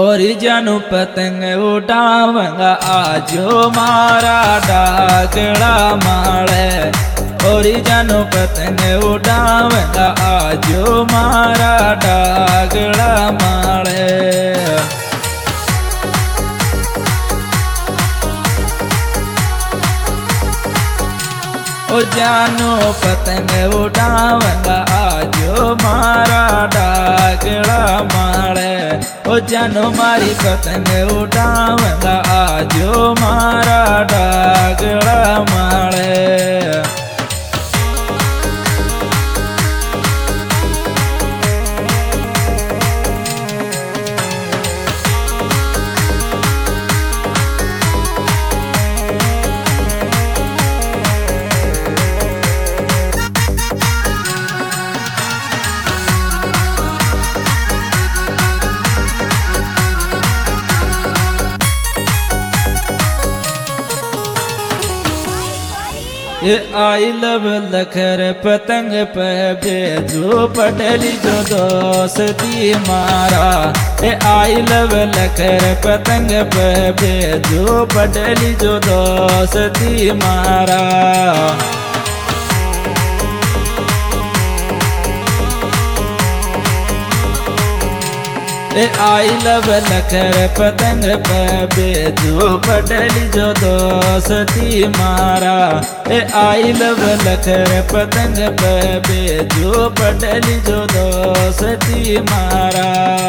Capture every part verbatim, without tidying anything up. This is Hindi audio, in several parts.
और जानू पतंग उड़ावंगा आजो मारा डागड़ा माले। और जानू पतंग उड़ावंगा आजो मारा डागड़ा माले। ओ जानू पतंग उड़ावंगा आजो मारा डागड़ा माले। ओ जानू मारी पतंग उड़ावंगा आजो मारा डागड़ा माले। ये आई लव लखर पतंग पे भेजो पटली जो दोस्ती मारा। ये आई लव लखर पतंग पे भेजो पटली जो दोस्ती मारा। ए आई लव लखर पतंग पे भेजो पटली जो दोस्ती मारा। ए आई लव लखर पतंग पे भेजो पटली जो दोस्ती मारा।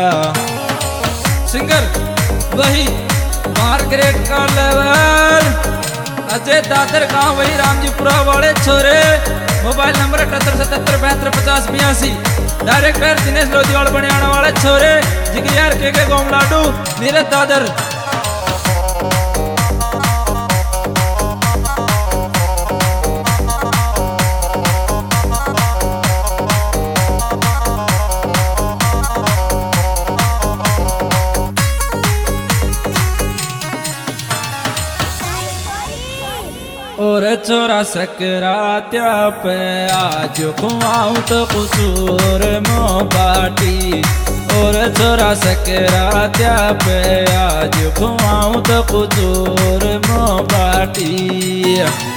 सिंगर वही मार्गरेट का लेवल अजय दादर गांव वही रामजीपुरा वाले छोरे। मोबाइल नंबर अठहत्तर सतहत्तर बहत्तर पचास बयासी। डायरेक्टर दिनेश लोधियाल बनियाना वाले छोरे। जिगियार के के गोम लाडू नीरज दादर। और छोरा सकरात्या पे आज खुआऊं तो कसूर मो बाटी। और छोरा सकरात्या पे आज खुआऊं तो कसूर मो बाटी।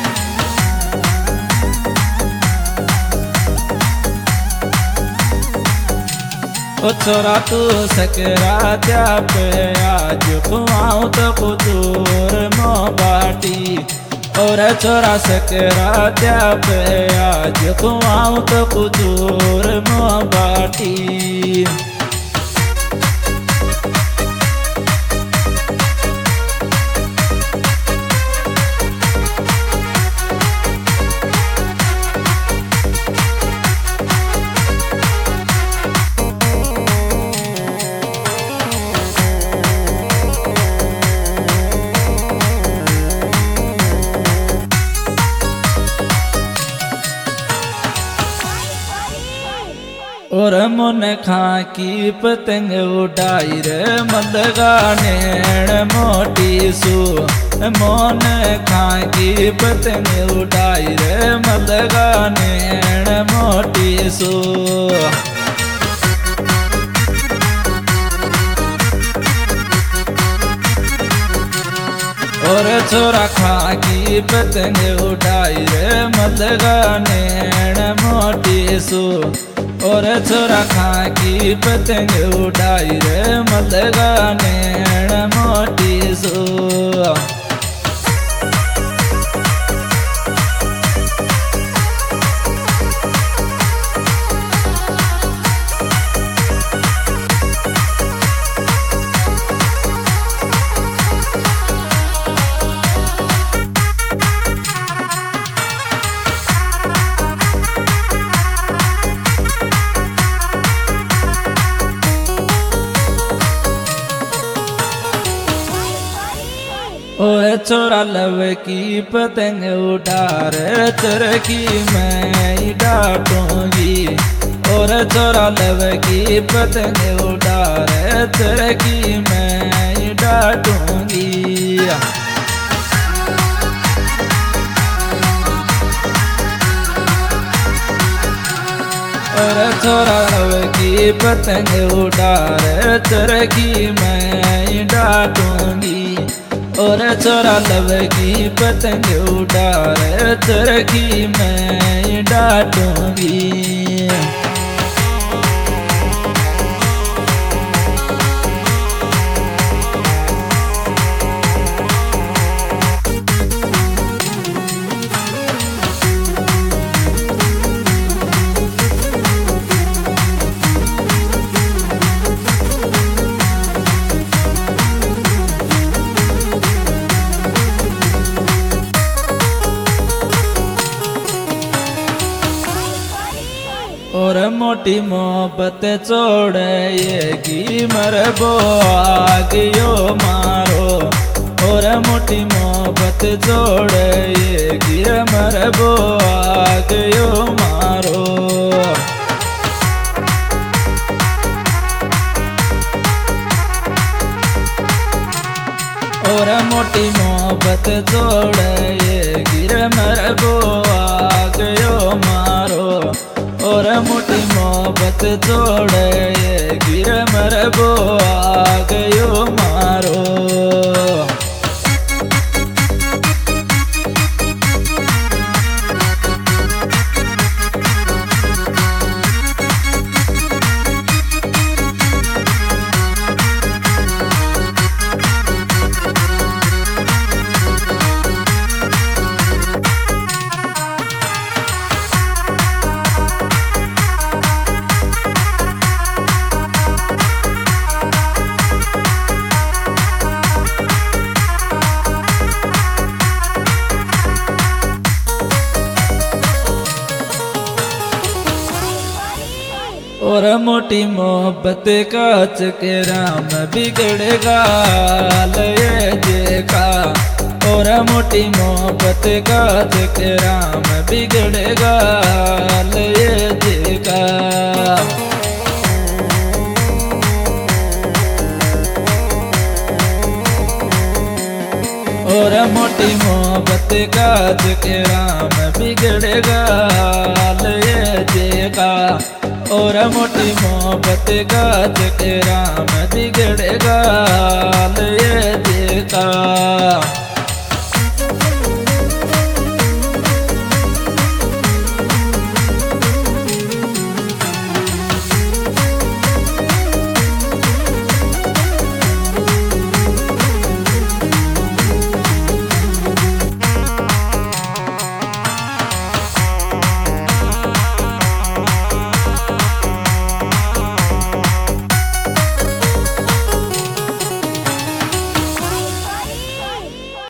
ओ छोरा तू सकरात्या पे आज खुआऊं तो कसूर मो बाटी। और छोरा सकरात्या पे आज खुआऊं तो कसूर मो बाटी। और मन खा की पतंग उड़ाई रे मलगा नैण मोटी सू। मन खा की पतंग उड़ाई रे मलगा नैण मोटी सू। और छोरा खा की पतंग उड़ाई रे मलगा नैण मोटी सू। और छोरा खा की पतंग उड़ाई रे मलगा नैण मोटी सू। ओए छोरा लव की पतंग उड़ा रे चरखी मैं डांटूंगी। और छोरा लव की पतंग उड़ा रे चरखी मैं डांटूंगी। और छोरा लव की पतंग उड़ा रे चरखी मैं डांटूंगी। और छोरा लव की पतंग उड़ा रे चरखी मैं डांटूंगी। और मोटी मोहब्बत छोड़ेगी मरबो आगियो मारो। और मोटी मोहब्बत छोड़ेगी मरबो आगियो मारो। और मोटी मोहब्बत छोड़ेगी मरबो आगियो मारो। और मोटी मोहब्बत छोड़े गिर मरबो आगयो मारो। और मोटी मोहब्बत काच के राम बिगड़ेगा लये देखा। और मोटी मोहब्बत काच के राम बिगड़ेगा लये देखा। और मोटी मोहब्बत काच के राम बिगड़ेगा लये देखा। और मोटी मोहब्बत काच के राम बिगड़ेगा लये देखा।